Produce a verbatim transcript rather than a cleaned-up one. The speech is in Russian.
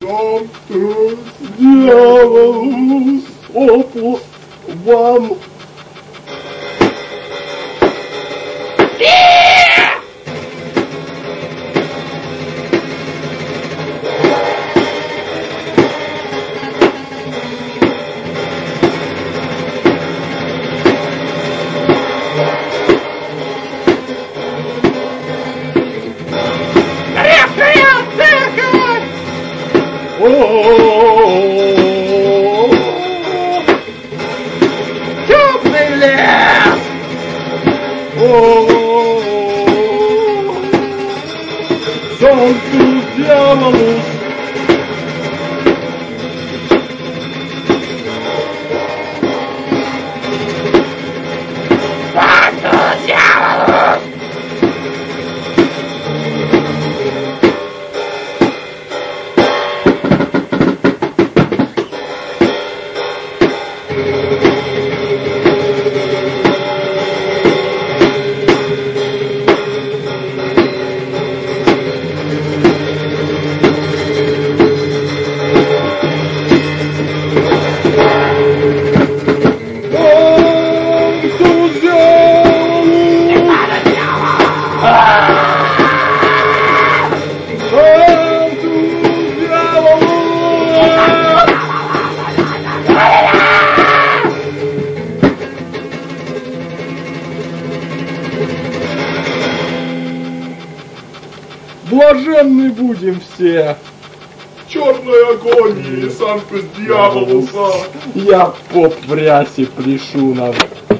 Санктус Дьяволус Опус Вам. Темный лес! Санктус Дьяволус! Санктус Дьяволус! Блаженны будем все! Черной агонии Санктус Дьяволуса! Я поп в рясе пляшу нам.